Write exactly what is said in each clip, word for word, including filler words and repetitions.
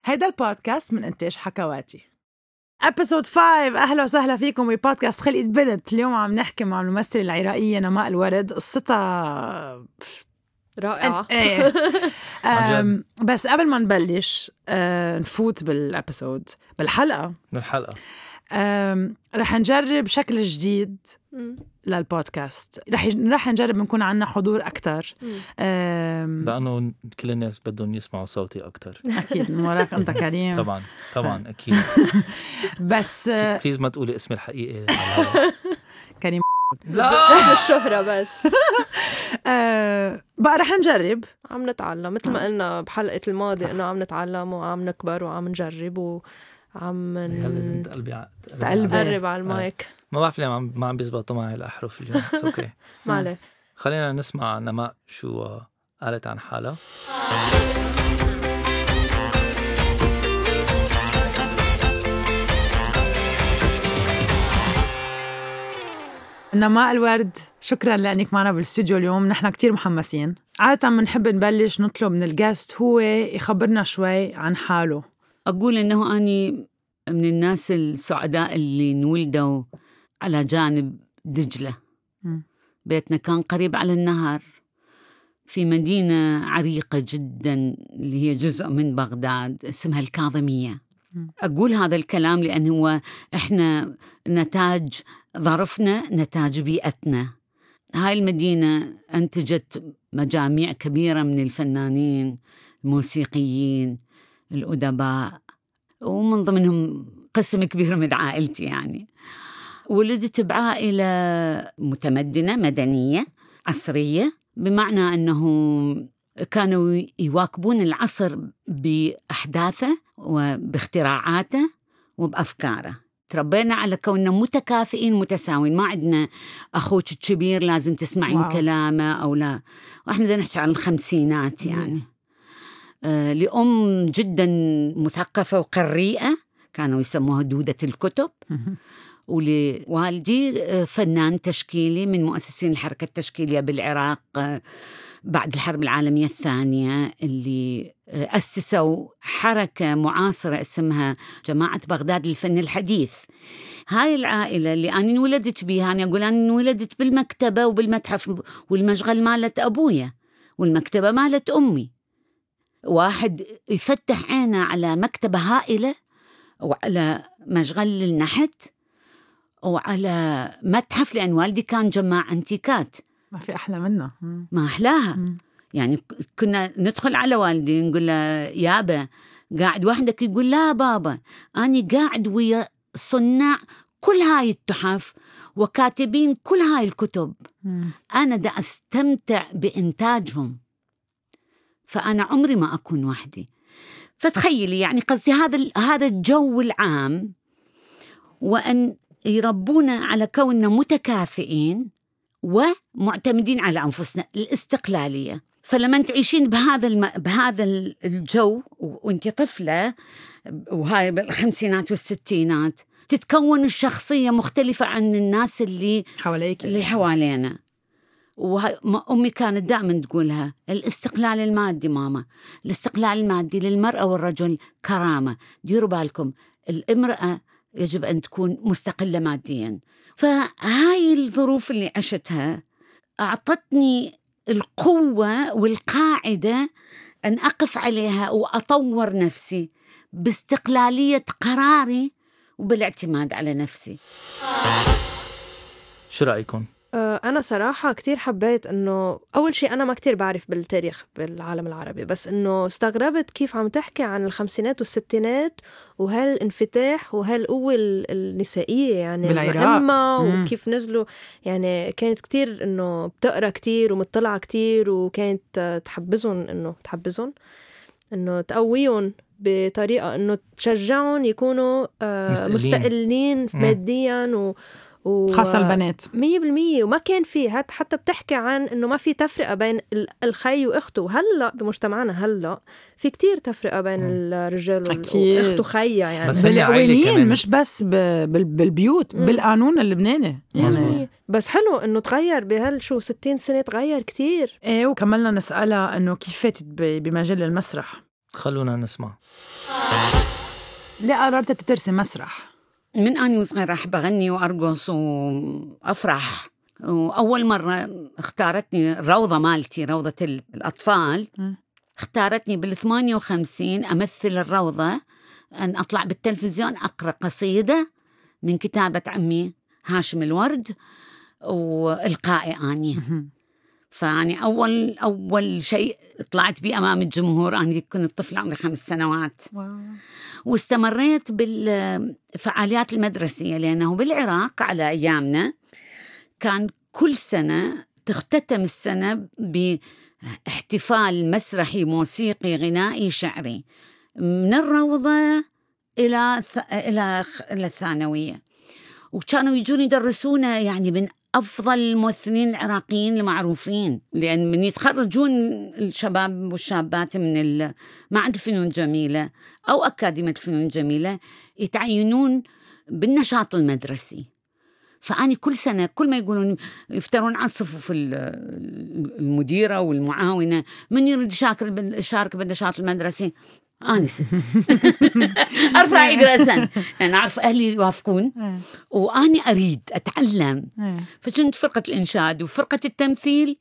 هيدا البودكاست من إنتاج حكواتي. أبيسود خمسة. أهلا وسهلا فيكم ببودكاست خلقة بنت. اليوم عم نحكي مع الممثلة العراقية نماء الورد. قصتها رائعة. ايه. بس قبل ما نبلش أه نفوت بالأبيسود بالحلقة بالحلقة رح نجرب شكل جديد م. للبودكاست. رح رح نجرب نكون عنا حضور أكتر لأنه كل الناس بدهم يسمعوا صوتي أكتر. أكيد من وراك أنت كريم. طبعا طبعا أكيد. بس بليز ما تقولي اسمي الحقيقي. كريم. لا الشهرة بس. أه بقى رح نجرب. عم نتعلم مثل ما قلنا بحلقة الماضي إنه عم نتعلم وعم نكبر وعم نجرب وعم لازم تقلبي تقرب على المايك. ما بعرف ليه ما عم بيزبطوا معي الأحرف اليوم. اوكي ما عليه. خلينا نسمع نماء شو قالت عن حالها. نماء الورد، شكرا لأنك معنا بالاستوديو اليوم. نحن كتير محمسين. عادة بنحب نبلش نطلب من الجاست هو يخبرنا شوي عن حاله. أقول إنه أني من الناس السعداء اللي نولدوا على جانب دجلة. م. بيتنا كان قريب على النهر في مدينة عريقة جدا اللي هي جزء من بغداد اسمها الكاظمية. م. أقول هذا الكلام لأنه هو إحنا نتاج ظرفنا، نتاج بيئتنا. هاي المدينة أنتجت مجاميع كبيرة من الفنانين، الموسيقيين، الأدباء، ومن ضمنهم قسم كبير من عائلتي. يعني ولدت بعائلة متمدنة مدنية عصرية، بمعنى أنه كانوا يواكبون العصر بأحداثه وباختراعاته وبأفكاره. تربينا على كوننا متكافئين متساوين، ما عندنا أخوك الكبير لازم تسمعين واو. كلامه أو لا. وإحنا بدنا نحكي عن الخمسينات يعني. آه لأم جدا مثقفة وقريئة كانوا يسموها دودة الكتب. ولوالدي فنان تشكيلي من مؤسسين الحركة التشكيلية بالعراق بعد الحرب العالمية الثانية، اللي أسسوا حركة معاصرة اسمها جماعة بغداد للفن الحديث. هاي العائلة اللي أنا انولدت بيها، أنا أقول أنا انولدت بالمكتبة وبالمتحف والمشغل مالت أبويا والمكتبة مالت أمي. واحد يفتح عينه على مكتبة هائلة وعلى مشغل للنحت وعلى متحف، لأن والدي كان جماع أنتيكات. ما في أحلى منه. ما أحلاها. م. يعني كنا ندخل على والدي نقول له يابا قاعد وحدك؟ يقول لا بابا أنا قاعد ويا صناع كل هاي التحف وكاتبين كل هاي الكتب. م. أنا دا أستمتع بإنتاجهم، فأنا عمري ما أكون وحدي. فتخيلي يعني قصدي هذا هذا الجو العام، وأن يربونا على كوننا متكافئين ومعتمدين على أنفسنا، الاستقلالية. فلما تعيشين بهذا الم... بهذا الجو وانت طفلة، وهاي بالخمسينات والستينات، تتكون الشخصية مختلفة عن الناس اللي حواليك اللي حوالينا. وأمي كانت دائما تقولها الاستقلال المادي ماما، الاستقلال المادي للمرأة والرجل كرامة. ديروا بالكم الامرأة يجب أن تكون مستقلة ماديا. فهاي الظروف اللي عشتها أعطتني القوة والقاعدة أن أقف عليها وأطور نفسي باستقلالية قراري وبالاعتماد على نفسي. شو رأيكم؟ أنا صراحة كتير حبيت إنه أول شيء أنا ما كتير بعرف بالتاريخ بالعالم العربي، بس إنه استغربت كيف عم تحكي عن الخمسينات والستينات وهالانفتاح وهالقوة النسائية يعني المهمة، وكيف نزلوا. يعني كانت كتير إنه بتقرأ كتير ومطلعة كتير، وكانت تحبزهم إنه تحبزهم إنه تقويهم بطريقة إنه تشجعهم يكونوا مستقلين ماديا و خاصة البنات مية بالمية. وما كان فيه حتى بتحكي عن إنه ما في تفرقة بين الخي وأخته. هلا بمجتمعنا هلا في كتير تفرقة بين الرجال وأخته خيا، يعني بالقوانين مش بس بالبيوت، م. بالقانون اللبناني يعني. بس حلو إنه تغير بهال شو ستين سنة، تغير كتير. إيه. وكملنا نسألها إنه كيف فاتت بمجال المسرح. خلونا نسمع. ليه قررت تدرسي مسرح؟ من أني وصغيرة أحب أغني وأرقص وأفرح. وأول مرة اختارتني الروضة مالتي، روضة الأطفال، اختارتني بالثمانية وخمسين أمثل الروضة، أن أطلع بالتلفزيون أقرأ قصيدة من كتابة عمي هاشم الورد وإلقائي أني. فعني أول أول شيء طلعت بيه أمام الجمهور، أنا كنت طفلة عمري خمس سنوات. واو. واستمريت بالفعاليات المدرسية، لأنه بالعراق على أيامنا كان كل سنة تختتم السنة باحتفال مسرحي موسيقي غنائي شعري من الروضة إلى إلى إلى الثانوية، وكانوا يجون يدرسونا يعني من أفضل الممثلين العراقيين المعروفين، لأن من يتخرجون الشباب والشابات من معهد الفنون الجميلة أو أكاديمية الفنون الجميلة يتعينون بالنشاط المدرسي. فأني كل سنة كل ما يقولون يفترون عن صفوف المديرة والمعاونة من يريد يشارك بالنشاط المدرسي، أنا ست أرفع إيدي رأساً، يعني أعرف أهلي يوافقون وأني أريد أتعلم. فكنت فرقة الإنشاد وفرقة التمثيل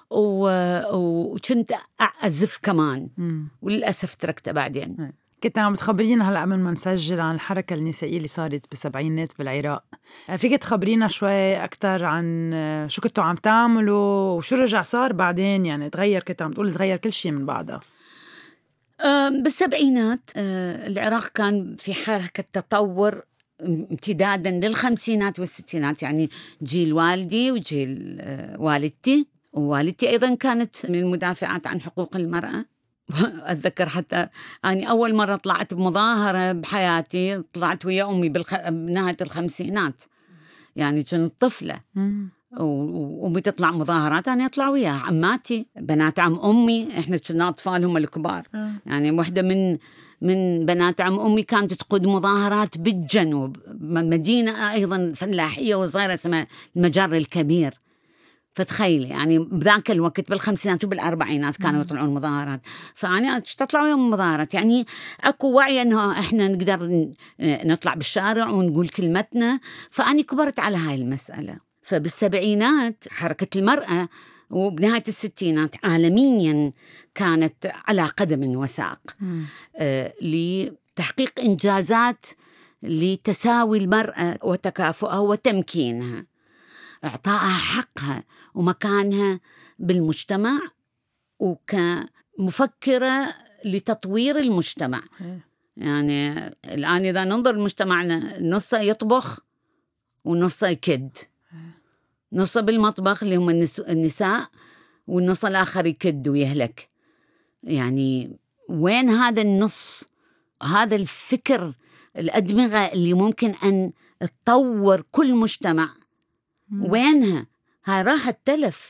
وكنت أعزف كمان، وللأسف تركته بعدين. كنت عم تخبرينا هلأ قبل ما نسجل عن الحركة النسائية اللي صارت بالسبعينات بالعراق، فيك تخبرينا شوي أكتر عن شو كنتوا عم تعملوا وشو رجع صار بعدين؟ يعني تغير، كنت عم تقول تغير كل شيء من بعدها. بالسبعينات العراق كان في حركة تطور امتدادا للخمسينات والستينات، يعني جيل والدي وجيل والدتي، ووالدتي أيضا كانت من المدافعات عن حقوق المرأة. أتذكر حتى أني أول مرة طلعت بمظاهرة بحياتي طلعت ويا أمي بنهاية الخمسينات، يعني كنت طفلة وأمي تطلع مظاهرات أنا أطلع وياها. عماتي بنات عم أمي، إحنا كنا أطفال هم الكبار، يعني واحدة من من بنات عم أمي كانت تقود مظاهرات بالجنوب، مدينة أيضا فلاحية وصغيرة اسمها المجر الكبير. فتخيلي يعني بذاك الوقت بالخمسينات وبالأربعينات كانوا يطلعون مظاهرات، فأنا تطلعوا يوم مظاهرات، يعني أكو وعي أنه إحنا نقدر نطلع بالشارع ونقول كلمتنا. فأني كبرت على هاي المسألة. فبالسبعينات حركة المرأة وبنهاية الستينات عالميا كانت على قدم وساق آه لتحقيق إنجازات لتساوي المرأة وتكافؤها وتمكينها، إعطائها حقها ومكانها بالمجتمع وكمفكرة لتطوير المجتمع. يعني الآن إذا ننظر مجتمعنا نصه يطبخ ونصه يكد، نصه بالمطبخ اللي هم النساء والنص الآخر يكد ويهلك. يعني وين هذا النص، هذا الفكر، الأدمغة اللي ممكن أن تطور كل مجتمع؟ وينها؟ هاي راحت تلف.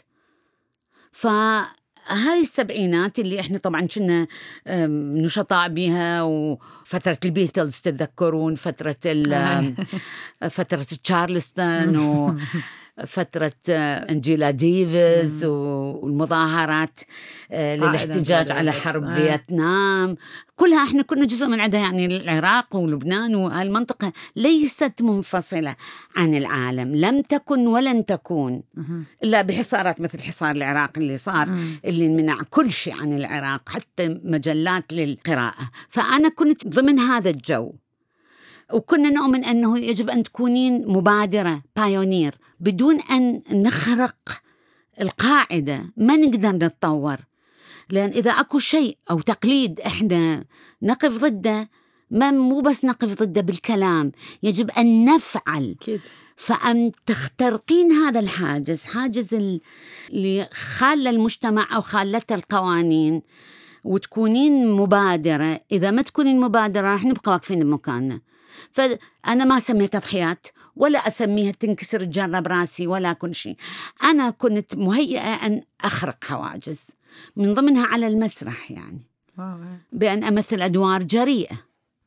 فهاي السبعينات اللي احنا طبعا كنا نشطاء بها، وفترة البيتلز تتذكرون، فترة فترة تشارلستون وفترة أنجيلا ديفيز والمظاهرات للاحتجاج على حرب فيتنام، كلها احنا كنا جزء من عندها. يعني العراق ولبنان والمنطقة ليست منفصلة عن العالم، لم تكن ولن تكون إلا بحصارات مثل حصار العراق اللي صار، اللي منع كل شيء عن العراق حتى مجلات للقراءة. فأنا كنت ضمن هذا الجو، وكنا نؤمن أنه يجب أن تكونين مبادرة بايونير. بدون أن نخرق القاعدة ما نقدر نتطور، لأن إذا أكو شيء أو تقليد إحنا نقف ضده، ما مو بس نقف ضده بالكلام، يجب أن نفعل. فأن تخترقين هذا الحاجز، حاجز اللي خال المجتمع أو خالته القوانين، وتكونين مبادرة. إذا ما تكونين مبادرة راح نبقى واقفين بمكاننا. فأنا ما سميت تضحيات ولا أسميها تنكسر الجرة براسي ولا كل شيء. أنا كنت مهيئة أن أخرق حواجز، من ضمنها على المسرح، يعني بأن أمثل أدوار جريئة،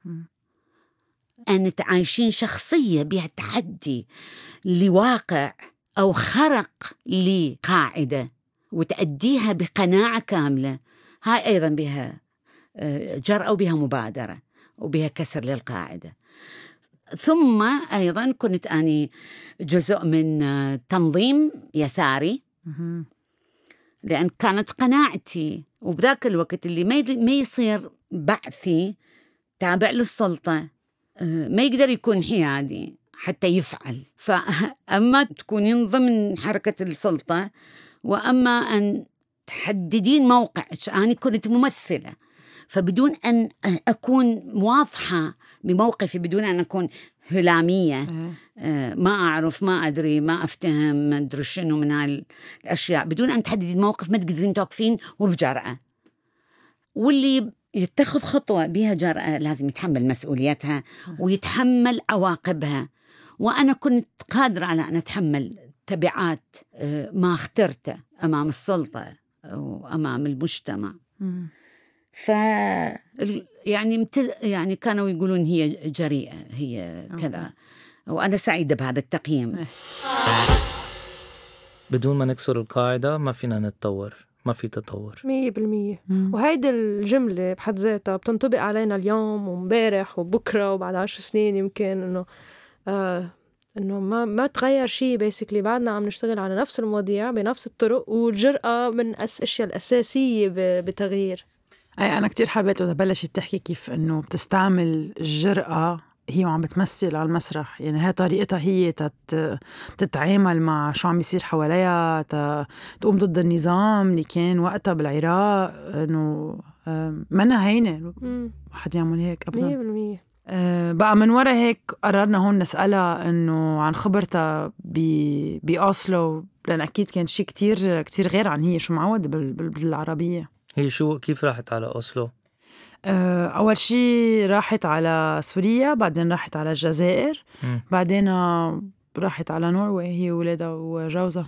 أن تعيشين شخصية بها تحدي لواقع أو خرق لقاعدة وتأديها بقناعة كاملة. هاي أيضا بها جرأة وبها مبادرة وبها كسر للقاعدة. ثم أيضا كنت أني جزء من تنظيم يساري، لأن كانت قناعتي وبذاك الوقت اللي ما يصير بعثي تابع للسلطة ما يقدر يكون حيادي حتى يفعل. فأما تكونين ضمن حركة السلطة وأما أن تحددين موقعك. أنا كنت ممثلة، فبدون أن أكون واضحة بموقفي، بدون أن أكون هلامية ما أعرف ما أدري ما أفتهم ما أدري شنو من هالأشياء، بدون أن تحددي الموقف ما تقدرين توقفين وبجرأة. واللي يتخذ خطوة بها جرأة لازم يتحمل مسؤوليتها ويتحمل عواقبها، وأنا كنت قادرة على أن أتحمل تبعات ما اخترته أمام السلطة وأمام المجتمع. ف يعني متز... يعني كانوا يقولون هي جريئة هي كذا، وأنا سعيدة بهذا التقييم. بدون ما نكسر القاعدة ما فينا نتطور، ما في تطور مية بالمية. وهيدي الجملة بحد ذاتها بتنطبق علينا اليوم ومبارح وبكرة وبعد عشر سنين يمكن، إنه آه إنه ما ما تغير شيء بيسكلي، بعدنا عم نشتغل على نفس المواضيع بنفس الطرق، والجرأة من الأشياء الأساسية بتغيير. أي أنا كتير حبيت وده بلشت تحكي كيف إنه بتستعمل الجرأة هي وعم بتمثل على المسرح، يعني هي طريقتها هي تت... تتعامل مع شو عم يصير حواليها، ت... تقوم ضد النظام اللي كان وقتها بالعراق، إنه منا هينة واحد يعمل هيك أبدا. مية بالمية. أه بقى من وراء هيك قررنا هون نسألها إنه عن خبرتها ب... بأوسلو، لأن أكيد كان شيء كتير كتير غير عن هي شو معودة بال... بال... بالعربية. هي شو كيف راحت على أوسلو؟ أول شيء راحت على سوريا، بعدين راحت على الجزائر، م. بعدين راحت على نرويج هي وولادها وجوزها.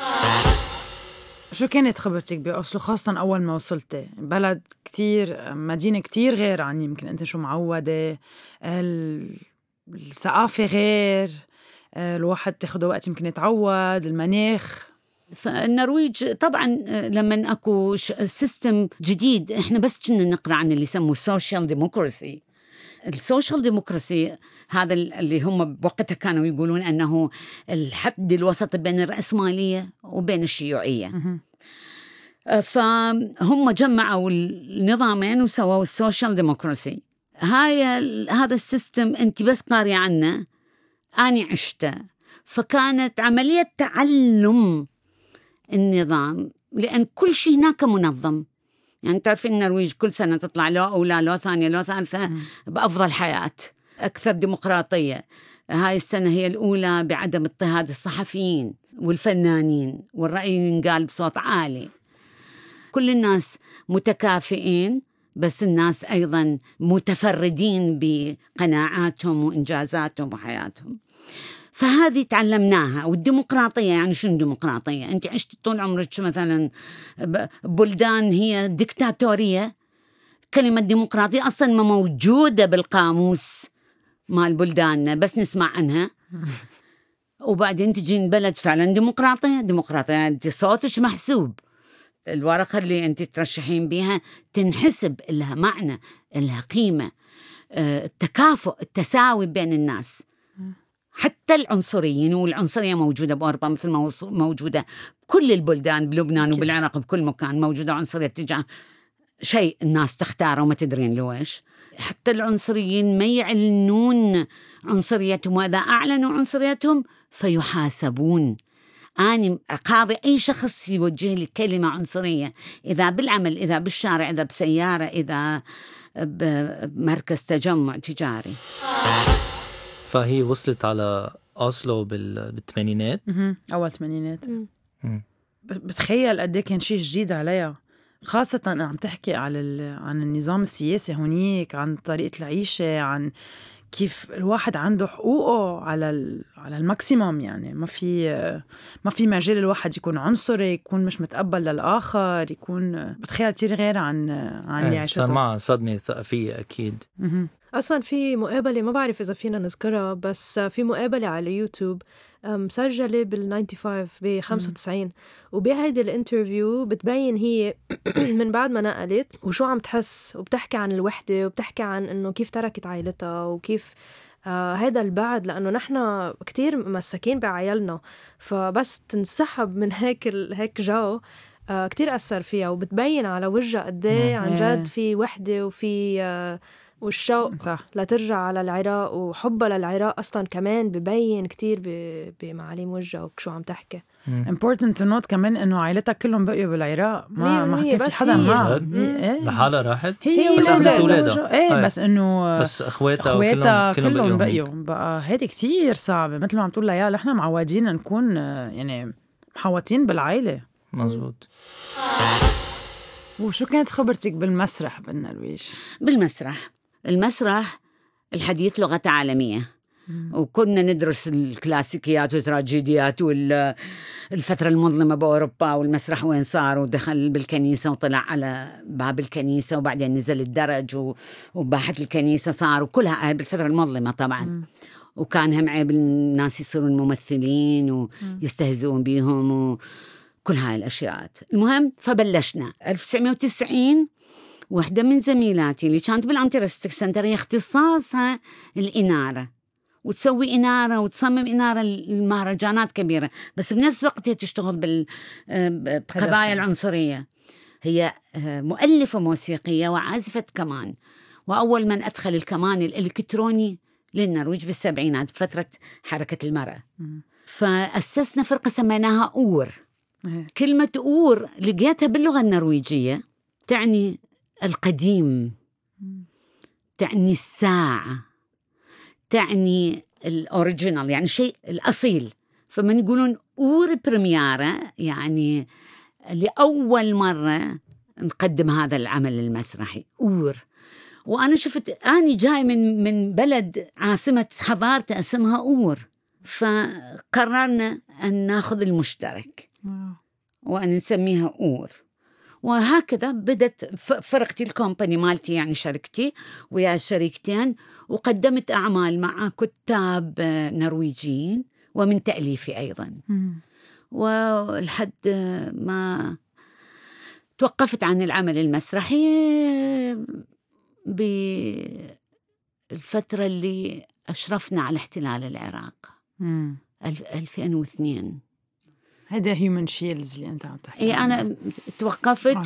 شو كانت خبرتك بأوسلو خاصة أول ما وصلتي؟ بلد كتير مدينة كتير غير عني يمكن أنت شو معودة، الثقافة غير، الواحد تاخده وقت يمكن يتعود، المناخ. فالنرويج طبعا لما اكو سيستم جديد، احنا بس كنا نقرأ عن اللي يسموه سوشيال ديموكراسي. السوشيال ديموكراسي هذا اللي هم بوقتها كانوا يقولون انه الحد الوسط بين الرأسمالية وبين الشيوعية. فهم جمعوا النظامين وسووا السوشيال ديموكراسي. هاي هذا السيستم انت بس قارئة عنه، أنا عشته، فكانت عملية تعلم النظام، لأن كل شيء هناك منظم. يعني تعرف النرويج كل سنة تطلع له أولى له ثانية له ثالثة بأفضل حياة، أكثر ديمقراطية. هاي السنة هي الأولى بعدم اضطهاد الصحفيين والفنانين، والرأي ينقال بصوت عالي. كل الناس متكافئين، بس الناس أيضا متفردين بقناعاتهم وإنجازاتهم وحياتهم. فهذه تعلمناها. والديمقراطية يعني شنو ديمقراطية؟ أنت عشت طول عمرك مثلا بلدان هي ديكتاتورية، كلمة ديمقراطية أصلا ما موجودة بالقاموس مال بلداننا، بس نسمع عنها. وبعدين تجين بلد فعلا ديمقراطية. ديمقراطية أنت صوتك محسوب، الورقة اللي أنت ترشحين بيها تنحسب، لها معنى، لها قيمة، التكافؤ التساوي بين الناس. حتى العنصريين، والعنصرية موجودة بأوروبا مثل ما موجودة بكل البلدان، بلبنان وبالعراق بكل مكان موجودة عنصرية تجاه شيء الناس تختاره وما تدرين لويش. حتى العنصريين ما يعلنون عنصريتهم، وإذا أعلنوا عنصريتهم فيحاسبون. أنا قاضي أي شخص يوجه لي كلمة عنصرية، إذا بالعمل، إذا بالشارع، إذا بسيارة، إذا بمركز تجمع تجاري. فهي وصلت على أوسلو بالثمانينات، أول ثمانينات. بتخيل قد ايه كان شيء جديد عليها، خاصة عم تحكي على عن النظام السياسي هونيك، عن طريقة العيشة، عن كيف الواحد عنده حقوقه على على الماكسيموم. يعني ما في ما في مجال الواحد يكون عنصري، يكون مش متقبل للآخر، يكون بتخيل كتير غير عن عن اللي عايشته. صار معها صدمة ثقافية أكيد. أصلا في مقابلة ما بعرف إذا فينا نذكرها، بس في مقابلة على يوتيوب مسجلة بالخمسة وتسعين ب خمسة وتسعين، وبهيدي الانترفيو بتبين هي من بعد ما نقلت وشو عم تحس، وبتحكي عن الوحدة، وبتحكي عن إنه كيف تركت عائلتها وكيف آه هذا البعد، لأنه نحنا كتير مساكين بعيالنا، فبس تنسحب من هيك هيك جو آه كتير أثر فيها، وبتبين على وجهها قديه عن جد في وحدة وفي آه والشوق صح. لترجع على العراق، وحبها للعراق أصلا كمان ببين كتير بمعاليم وجهها وشو عم تحكي. important to note كمان إنه عائلتها كلهم بقيوا بالعراق، ما ما كان في حدا معها إيه؟ لحالها راحت هي بس أخذت أولادها إيه هاي. بس إنه بس أخواتها أخواتها كلهم, كلهم بقيوا بقى. هيدي كتير صعبة، مثل ما عم تقول لها، نحن معودين نكون يعني محوطين بالعائلة. مزبوط. وشو كانت خبرتك بالمسرح بالنرويج؟ بالمسرح المسرح الحديث لغة عالمية، وكنا ندرس الكلاسيكيات والتراجيديات والفترة المظلمة بأوروبا، والمسرح وين صار، ودخل بالكنيسة وطلع على باب الكنيسة وبعدين نزل الدرج وباحة الكنيسة صار، وكلها هاي بالفترة المظلمة طبعا. م. وكان هم عيب الناس يصيرون ممثلين ويستهزئون بيهم وكل هاي الأشياء. المهم فبلشنا ألف وتسعمية وتسعين. واحدة من زميلاتي اللي كانت بالأنتيرستيك سنتر هي اختصاصها الإنارة، وتسوي إنارة وتصمم إنارة المهرجانات كبيرة، بس بنفس الوقت هي تشتغل بالقضايا العنصرية. هي مؤلفة موسيقية وعازفة كمان، وأول من أدخل الكمان الإلكتروني للنرويج بالسبعينات بفترة حركة المرأة. فأسسنا فرقة سميناها أور. كلمة أور لقيتها باللغة النرويجية تعني القديم، تعني الساعة، تعني الأوريجينال، يعني شيء الأصيل. فمن يقولون أور بريميارة يعني لأول مرة نقدم هذا العمل المسرحي أور. وأنا شفت أنا جاي من من بلد عاصمة حضارته اسمها أور، فقررنا أن ناخذ المشترك وأن نسميها أور. وهكذا بدت فرقتي الكومباني مالتي، يعني شركتي ويا شريكتين، وقدمت أعمال مع كتاب نرويجيين ومن تأليفي أيضا. والحد ما توقفت عن العمل المسرحي بالفترة اللي أشرفنا على احتلال العراق ألفين واثنين. هذا هيومن شيلز اللي أنت عم تحكي. إيه أنا توقفت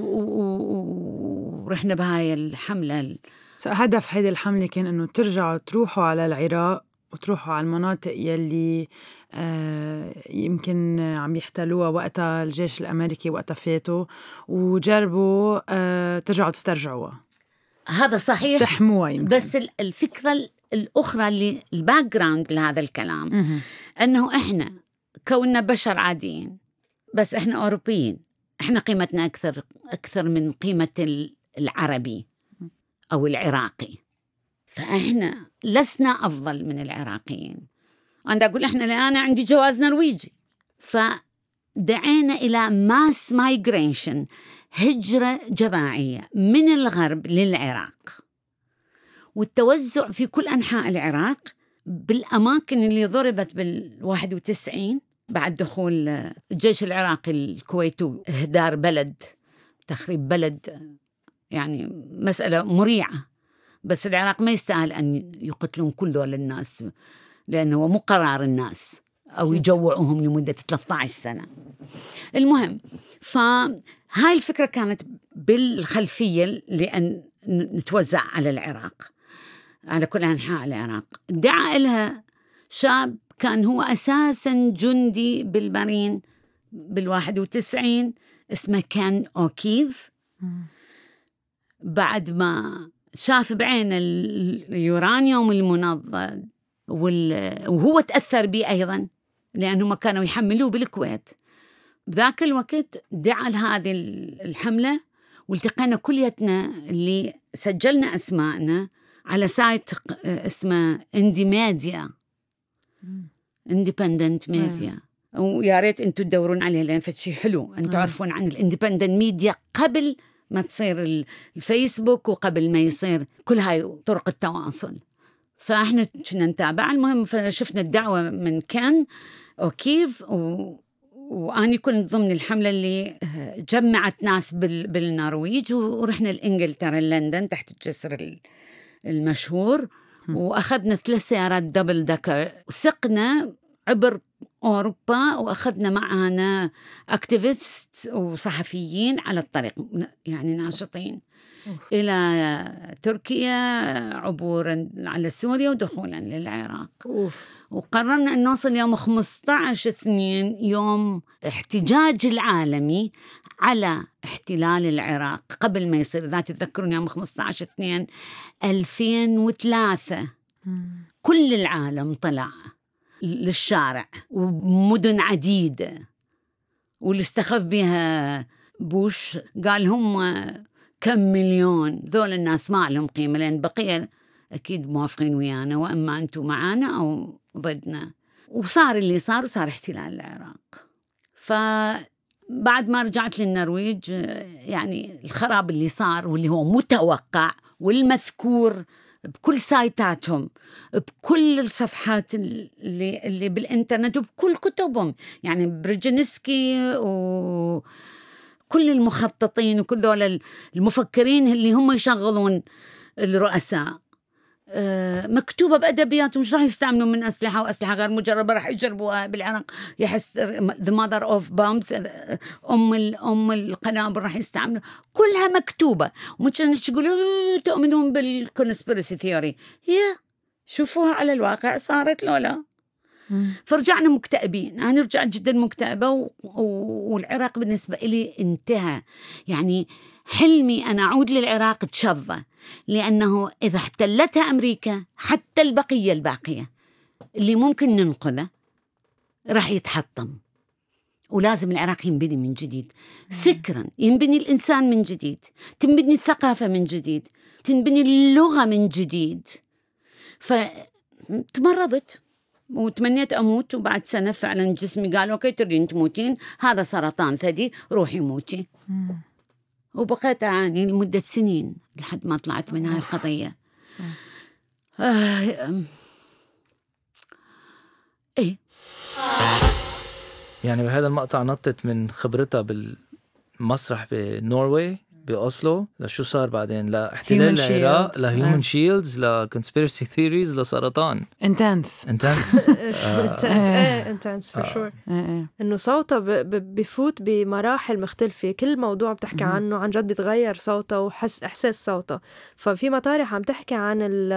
ورحنا بهاي الحملة. هدف هذه الحملة كان إنه ترجعوا تروحوا على العراق وتروحوا على المناطق يلي آه يمكن عم يحتلوها وقتها الجيش الأمريكي وقتها فاتوا، وجربوا آه ترجعوا تسترجعوها. هذا صحيح، تحموها يمكن. بس الفكرة الأخرى اللي الباك جراوند لهذا الكلام م- أنه إحنا كوننا بشر عاديين، بس إحنا أوروبيين، إحنا قيمتنا أكثر أكثر من قيمة العربي أو العراقي، فإحنا لسنا أفضل من العراقيين. أنا أقول إحنا الآن عندي جواز نرويجي، فدعينا إلى ماس مايغريشن، هجرة جماعية من الغرب للعراق، والتوزع في كل أنحاء العراق بالأماكن اللي ضربت بالواحد وتسعين بعد دخول الجيش العراقي الكويت وإهدار بلد، تخريب بلد، يعني مسألة مريعة. بس العراق ما يستاهل أن يقتلون كل دول الناس، لأنه هو مو قرار الناس أو يجوعوهم لمدة ثلاثة عشر سنة. المهم، فهاي الفكرة كانت بالخلفية لأن نتوزع على العراق، على كل أنحاء العراق. دعا لها شاب كان هو أساساً جندي بالمارين بالواحد وتسعين، اسمه كان أوكيف. بعد ما شاف بعين اليورانيوم المنضد وهو تأثر به أيضاً لأنهم كانوا يحملوه بالكويت، بذاك الوقت دعا لهذه الحملة، والتقينا كليتنا اللي سجلنا أسماءنا على سايت اسمه اندي ميديا، اندبندنت ميديا، ويا ريت انتم تدورون عليه لأن فشي حلو. انتم تعرفون عن الاندبندنت ميديا قبل ما تصير الفيسبوك وقبل ما يصير كل هاي طرق التواصل. فإحنا كنا نتابع. المهم فشفنا الدعوة من كان وكيف و... وأنا كنت ضمن الحملة اللي جمعت ناس بال... بالنرويج، ورحنا لإنجلترا لندن تحت الجسر المشهور، وأخذنا ثلاث سيارات دبل دكر، سقنا عبر أوروبا، وأخذنا معنا أكتيفيست وصحفيين على الطريق، يعني ناشطين أوف. إلى تركيا عبورا على سوريا ودخولا للعراق. أوف. وقررنا أن نوصل يوم خمسة عشر اثنين، يوم احتجاج العالمي على احتلال العراق قبل ما يصير. ذات تذكرون يوم خمسة عشر اثنين ألفين وثلاثة كل العالم طلع للشارع، ومدن عديدة، واللي استخف بها بوش قال هم كم مليون، ذول الناس ما لهم قيمة، لأن بقية أكيد موافقين ويانا، وإما أنتم معانا أو ضدنا. وصار اللي صار، وصار احتلال العراق. فبعد ما رجعت للنرويج يعني الخراب اللي صار واللي هو متوقع والمذكور بكل سايتاتهم، بكل الصفحات اللي, اللي بالإنترنت، وبكل كتبهم، يعني برجنسكي وكل المخططين وكل دول المفكرين اللي هم يشغلون الرؤساء، مكتوبة بأدبياتهم مش راح يستعملوا من أسلحة وأسلحة غير مجربة، راح يجربوها بالعراق. يحس the mother of bombs، أم أم القنابل راح يستعملوا، كلها مكتوبة. ومش يقولوا تؤمنون بالconspiracy theory، هي شوفوها على الواقع صارت لولا. فرجعنا مكتئبين، أنا رجعت جدا مكتئبة، و... والعراق بالنسبة إلي انتهى. يعني حلمي أن أعود للعراق تشظى، لأنه إذا احتلتها أمريكا حتى البقية الباقية اللي ممكن ننقذه راح يتحطم. ولازم العراق ينبني من جديد فكرا، ينبني الإنسان من جديد، تنبني الثقافة من جديد، تنبني اللغة من جديد. فتمرضت وتمنيت أموت، وبعد سنة فعلا جسمي قال أوكي تريدين تموتين، هذا سرطان ثدي، روحي موتي. وبقيت أعاني لمدة سنين لحد ما طلعت من هاي القضية. آه إيه يعني بهذا المقطع نطت من خبرتها بالمسرح بنوروي بأوسلو لشو صار بعدين، لاحتلال العراق، لهيومن شيلدز، لكونسبيرسي ثيوريز، لسرطان. انتنس انتنس ايه انتنس فور شور. انه صوتها بفوت بمراحل مختلفة، كل موضوع بتحكي عنه عن جد بيتغير صوتها وحس احساس صوتها. ففي مطارح عم تحكي عن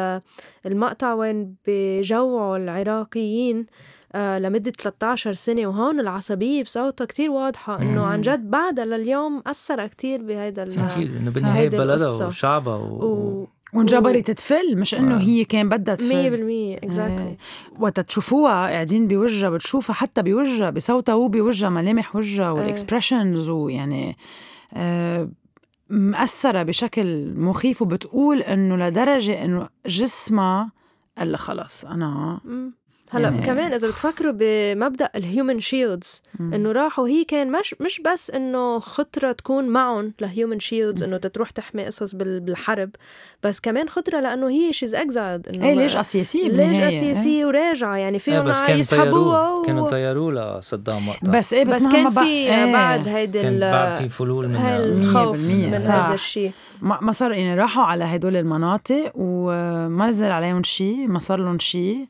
المقطع وين بجوعوا العراقيين آه لمدة ثلاثة عشر سنة، وهون العصبية بصوتها كتير واضحة إنه عن جد بعدها لليوم أثر كتير بهيدا أكيد إنه بالنهاية بلدها وشعبها و... و... وانجبرت تتفل، مش إنه هي كان بدها تفل مية بالمية exactly. وتتشوفوها قاعدين بوجهها، بتشوفها حتى بوجهها، بصوتها وبوجهها، ملامح وجهها والإكسبريشنز، ويعني آه مأثرة بشكل مخيف. وبتقول إنه لدرجة إنه جسمها قال خلاص أنا م. هلا يعني كمان إذا بتفكروا بمبدأ الهيومن شيلدز، إنه راحوا هي كان مش مش بس إنه خطرة تكون معهم لهيومن شيلدز إنه تروح تحمي قصص بالحرب، بس كمان خطرة لأنه هي شيز إكزاد، إنه إيه ليش أسياسية ليش أسياسية وراجعة، يعني فيهم يسحبوها و... كانوا طيروا لصدام وقتها، بس إيه بس, بس كان في ايه بعد هيدا كان بعد في فلول من الخوف من هذا الشيء. ما ما صار يعني راحوا على هدول المناطق وما نزل عليهم شيء، ما صار لهم شيء.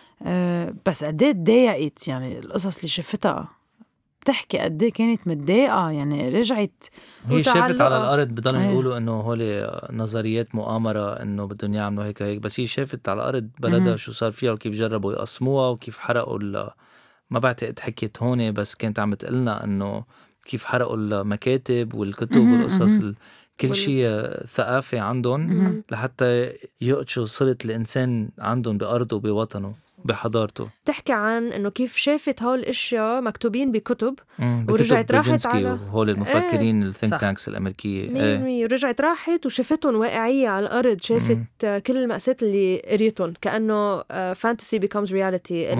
أه بس قديه تضايقت، يعني القصص اللي شفتها بتحكي قديه كانت متضايقة، يعني رجعت هي شافت على الأرض. بضل يقولوا إنه هولي نظريات مؤامرة إنه بدهم يعملوا هيك هيك، بس هي شافت على الأرض بلدها شو صار فيها، وكيف جربوا يقسموها، وكيف حرقوا ال... ما بعتقد حكيت هون، بس كانت عم تقلنا إنه كيف حرقوا المكاتب والكتب والقصص ال... كل وال... شيء ثقافة عندهم لحتى يقتشوا صلة الإنسان عندهم بأرضه وبوطنه بحضارته. تحكي عن إنه كيف شافت هول الأشياء مكتوبين بكتب، ورجعت راحت على هول المفكرين ايه الثينك تانكس الأمريكية ايه ورجعت راحت وشافتهم واقعية على الأرض، شافت مم. كل المأساة اللي قريتهم، كأنه فانتسي becomes reality.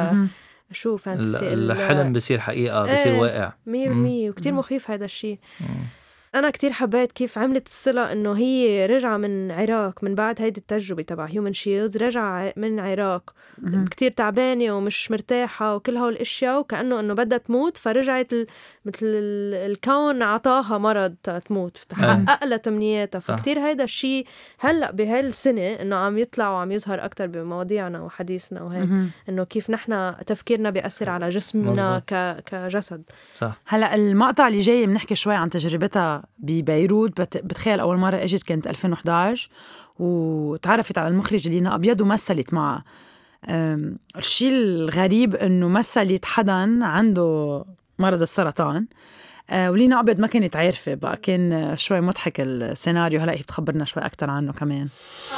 شو فانتسي، الحلم بصير حقيقة، بصير ايه واقع مية بالمية. وكتير مخيف هذا الشيء. أنا كتير حبيت كيف عملت الصلة إنه هي رجعة من عراق من بعد هيدي التجربة تبع هيومن شيلدز، رجعة من عراق كتير تعبانة ومش مرتاحة وكل هول الأشياء، وكأنه إنه بدها تموت فرجعت ال... مثل الكون عطاها مرض تموت فتحقق لها تمنياتها. فكتير هيدا الشيء هلأ بهالسنة إنه عم يطلع وعم يظهر أكتر بمواضيعنا وحديثنا وهيك، إنه كيف نحن تفكيرنا بيأثر على جسمنا ك... كجسد. صح. هلأ المقطع اللي جاي بنحكي شوي عن تجربتها ببيروت. بت... بتخيل أول مرة إجت كانت ألفين وإحدى عشر وتعرفت على المخرج لينا أبيض ومثلت معه. الشيء الغريب إنه مثلت حدا عنده مرض السرطان، أه ولينا أبيض ما كانت عارفة. بقى كان شوي مضحك السيناريو. هلأ هي بتخبرنا شوي أكتر عنه كمان.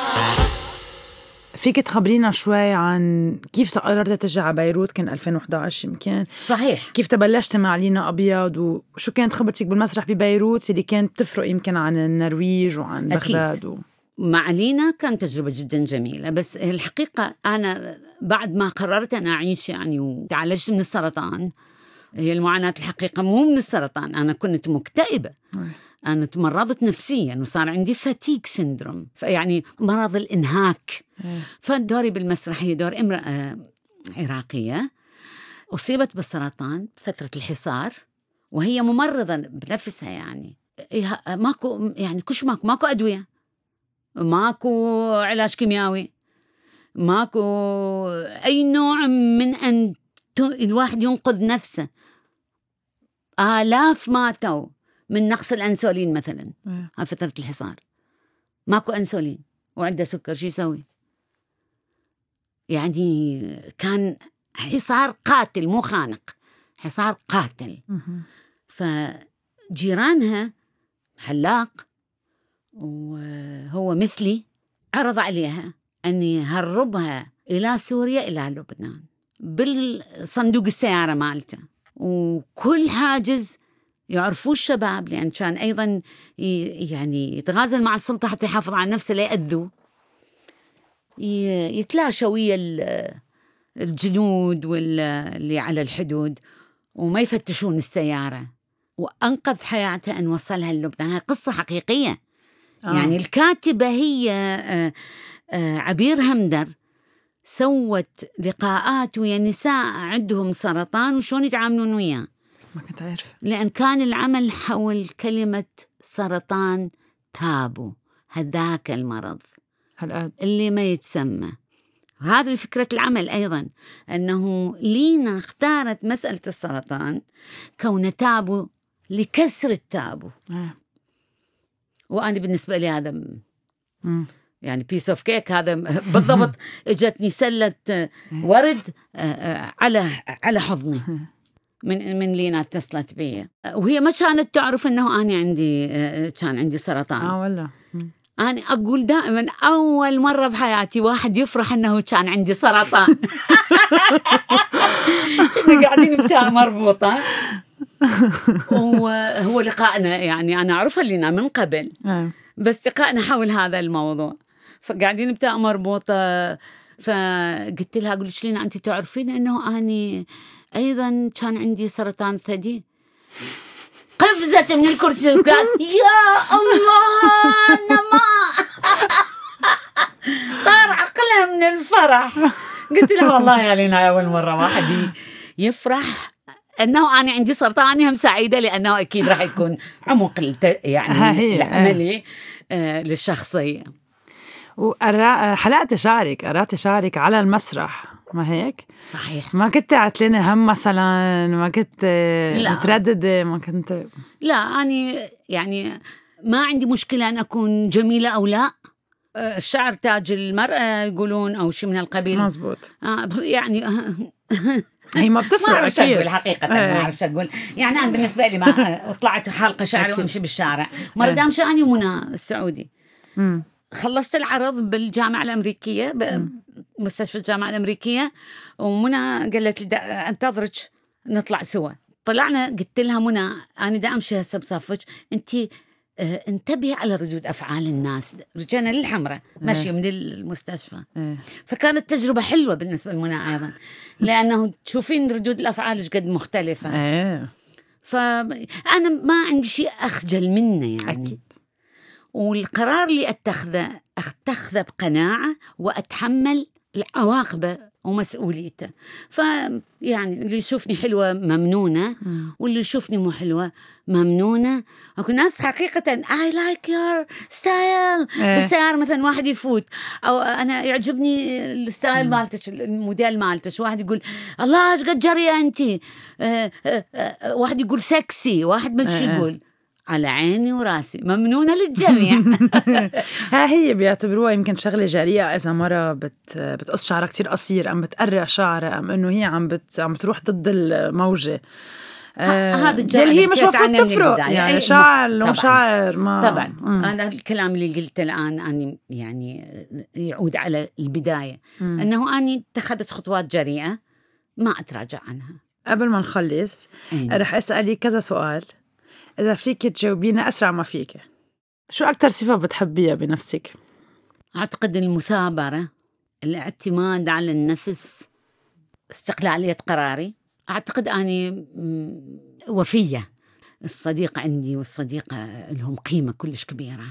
فيك تخبرينا شوي عن كيف قررت ترجع على بيروت؟ كان ألفين وإحدى عشر يمكن. صحيح. كيف تبلشت مع لينا أبيض وشو كانت خبرتك بالمسرح ببيروت اللي كانت تفرق يمكن عن النرويج وعن بغداد؟ و... مع لينا كانت تجربة جدا جميلة، بس الحقيقة أنا بعد ما قررت أنا أعيش يعني وتعالجت من السرطان، هي المعاناة الحقيقة مو من السرطان، أنا كنت مكتئبة، أنا تمرضت نفسيا وصار عندي فاتيك سيندروم، يعني مرض الإنهاك. فدوري بالمسرح هي دور امرأة عراقية أصيبت بالسرطان فترة الحصار، وهي ممرضة بنفسها، يعني ماكو يعني كش ماكو ماكو أدوية، ماكو علاج كيميائي، ماكو أي نوع من أن الواحد ينقذ نفسه. آلاف ماتوا من نقص الأنسولين مثلا على فترة الحصار، ماكو أنسولين وعنده سكر، شو يسوي؟ يعني كان حصار قاتل مو خانق، حصار قاتل. فجيرانها حلاق وهو مثلي عرض عليها أن يهربها إلى سوريا إلى لبنان بالصندوق السيارة مالته، وكل حاجز يعرفوه الشباب، لأن كان أيضا يعني يتغازل مع السلطة حتى يحافظ على نفسه لا يأذوه، يتلاشى ويا الجنود واللي على الحدود وما يفتشون السيارة، وأنقذ حياتها أن وصلها للبنان. هاي قصة حقيقية. آه. يعني الكاتبة هي عبير همدر سوت لقاءات ويا نساء عندهم سرطان وشون يتعاملون وياه. ما كنت عارف، لأن كان العمل حول كلمة سرطان تابو، هذاك المرض هالقد اللي ما يتسمى. هذه فكرة العمل أيضا، أنه لينا اختارت مسألة السرطان كون تابو لكسر التابو. آه. وأنا بالنسبة لي هذا م. يعني بيس اوف كيك، هذا بالضبط. اجتني سلة ورد على على حضني من من لينا اتصلت بي، وهي ما كانت تعرف انه انا عندي كان عندي سرطان. اه والله. انا اقول دائما اول مره بحياتي واحد يفرح انه كان عندي سرطان. كنا قاعدين بتاع مربوطه وهو لقائنا، يعني انا اعرفها لينا من قبل بس لقائنا حول هذا الموضوع، فقاعدين بتاع مربوطه. فقلت لها قلت لينا انت تعرفين انه اني ايضا كان عندي سرطان ثدي؟ قفزت من الكرسي وقالت يا الله أنا ما طار عقلها من الفرح. قلت لها والله يا لينا أول مرة واحد يفرح أنه أنا عندي سرطان، هم سعيدة لأنه أكيد راح يكون عمق يعني العملي آه للشخصية. وحلقت شعرك قرأت شعرك على المسرح، ما هيك؟ صحيح. ما كنت عتلانة هم مثلا؟ ما كنت مترددة؟ ما كنت لا أنا يعني ما عندي مشكلة أن أكون جميلة أو لا. الشعر تاج المرأة يقولون أو شيء من القبيل. مزبوط. آه يعني هي ما بتفرق. ما أعرف أقول حقيقة، ما أعرف أقول يعني أنا بالنسبة لي ما طلعت حلقة شعري وأمشي بالشارع. مرة دام شأني منى السعودي م. خلصت العرض بالجامعة الأمريكية بمستشفى الجامعة الأمريكية، ومنى قالت لي انتظرك نطلع سوا. طلعنا قلت لها منى أنا دا أمشي هسه بصفك، أنتي اه انتبهي على ردود أفعال الناس. رجعنا للحمرة ماشي من المستشفى. فكانت تجربة حلوة بالنسبة لمنى أيضا، لأنه تشوفين ردود الأفعال قد مختلفة. فأنا ما عندي شيء أخجل منه يعني. أكيد. والقرار اللي أتخذه أتخذه بقناعة وأتحمل العواقب ومسؤوليته. فيعني اللي يشوفني حلوة ممنونة، واللي يشوفني مو حلوة ممنونة. أكو ناس حقيقة I like your style بالسيارة مثلا واحد يفوت، أو أنا يعجبني الستايل مالتش، الموديل مالتش، واحد يقول الله إيش قد جريئة أنتي، أه أه أه واحد يقول سكسي، واحد ما تشي يقول. على عيني وراسي، ممنونة للجميع. ها هي بيعتبروها يمكن شغلة جريئة إذا مرة بت بتقص شعرها كتير قصير، أم بتقرع شعرها، أم إنه هي عم بت عم تروح ضد الموجة. هذا الجريئة هي مش مفروض تفرق يعني شعر لو شعر ما طبعا. مم. أنا الكلام اللي قلته الآن أني يعني يعود على البداية، مم. أنه أني اتخذت خطوات جريئة ما أتراجع عنها. قبل ما نخلص رح أسألي كذا سؤال، إذا فيك تجاوبينا أسرع ما فيك. شو أكتر صفة بتحبيها بنفسك؟ أعتقد المثابرة، الاعتماد على النفس، استقلالية قراري. أعتقد أني وفية. الصديقة عندي والصديقة لهم قيمة كلش كبيرة.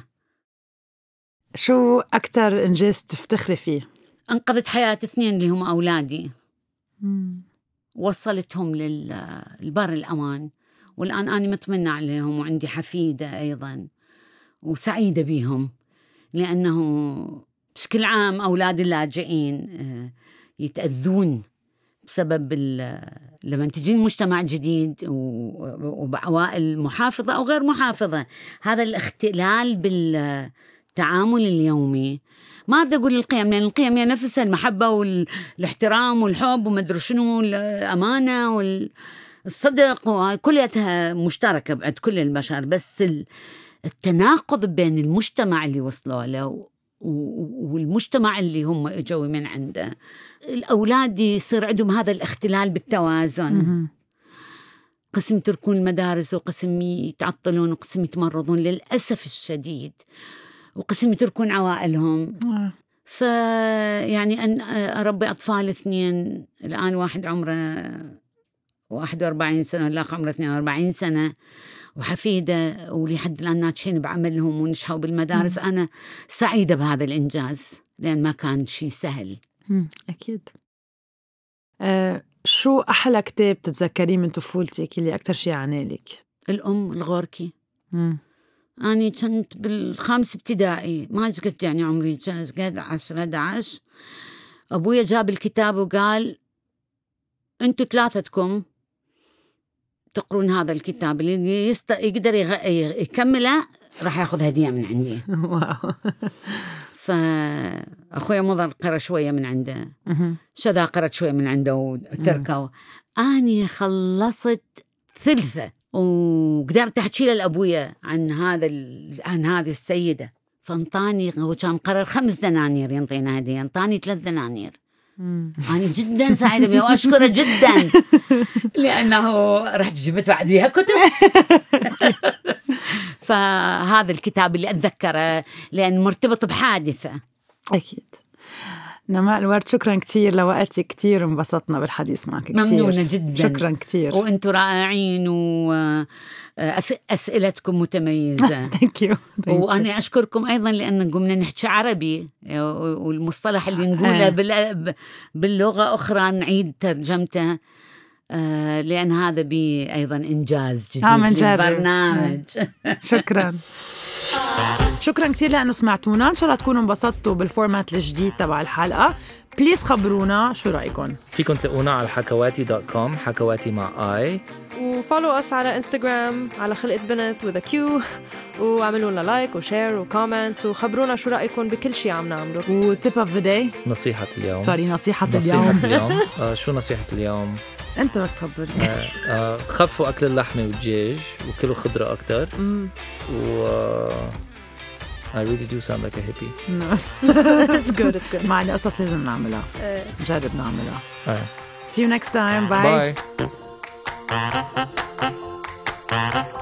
شو أكتر إنجاز تفتخري فيه؟ أنقذت حياة اثنين اللي هم أولادي، مم. وصلتهم للبر الأمان، والآن أنا متمنى عليهم، وعندي حفيدة أيضا وسعيدة بيهم، لأنه بشكل عام أولاد اللاجئين يتأذون بسبب لما تجي المجتمع جديد وبعوائل محافظة أو غير محافظة، هذا الاختلال بالتعامل اليومي. ما أريد أقول القيم، لأن القيم هي نفسها المحبة والاحترام والحب ومدري شنو، الأمانة والصدق، وكلها مشتركة بعد كل البشر. بس التناقض بين المجتمع اللي وصلوا له والمجتمع اللي هم اجوا من عنده، الأولاد يصير عندهم هذا الاختلال بالتوازن. قسم يتركون المدارس، وقسم يتعطلون، وقسم يتمرضون للأسف الشديد، وقسم يتركون عوائلهم. فيعني أن أربي أطفال اثنين، الآن واحد عمره واحد وأربعين سنة والآخر عمره اثنين وأربعين سنة، وحفيدة ولحد الآن ناجحين بعملهم ونجحوا بالمدارس. م. أنا سعيدة بهذا الإنجاز، لأن ما كان شيء سهل. م. أكيد. أه شو أحلى كتاب تتذكريه من طفولتك اللي أكتر شيء عنالك؟ الأم الغوركي. م. أنا كنت بالخامس ابتدائي، ما قلت يعني عمري قد عشرة أحد عشر. أبويا جاب الكتاب وقال أنتوا ثلاثتكم تقرون هذا الكتاب، اللي يست... يقدر يغ... يكمله راح ياخذ هدية من عندي. واو. فأخويا مضر قرأ شوية من عنده، شذا قرأت شوية من عنده وتركوا. أنا خلصت ثلثة وقدرت أحكي لأبويا عن هذا ال... عن هذه السيدة. فانطاني، هو كان قرر خمس دنانير ينطينا هدية، انطاني ثلاث دنانير. أنا جدا سعيدة بها وأشكره جدا، لأنه رحت جبت بعد بيها كتب. فهذا الكتاب اللي أتذكره لأن مرتبط بحادثة. أكيد. نماء الورد، شكرا كتير لوقتك، كتير انبسطنا بالحديث معك. كتير ممنونة جدا، شكرا كتير، وأنتوا رائعين وأسئلتكم متميزة. Thank you. Thank وأنا you. أشكركم أيضا لأن قمنا نحكي عربي، والمصطلح اللي نقوله باللغة أخرى نعيد ترجمته، لأن هذا بي أيضا إنجاز جديد للبرنامج. شكرا. شكرا كتير لأنه سمعتونا. إن شاء الله تكونوا انبسطتوا بالفورمات الجديد تبع الحلقة. بليز خبرونا شو رأيكم. فيكم تلاقونا على حكواتي دوت كوم، حكواتي مع آي، وفولو أس على إنستغرام على خلقة بنت with a Q، وعملوا لنا لايك وشير وكومنتس، وخبرونا شو رأيكم بكل شيء عم نعمله. وتيب اوف ذا داي، نصيحة اليوم. سوري نصيحة, نصيحة اليوم, اليوم. آه شو نصيحة اليوم؟ أنت بدك تخبرني. آه آه خفوا أكل اللحمة والدجاج وكلوا خضرة أكتر. و I really do sound like a hippie. No. It's good, it's good. معنا قصص لازم نعملها. نجرب نعملها. See you next time. Bye. Bye.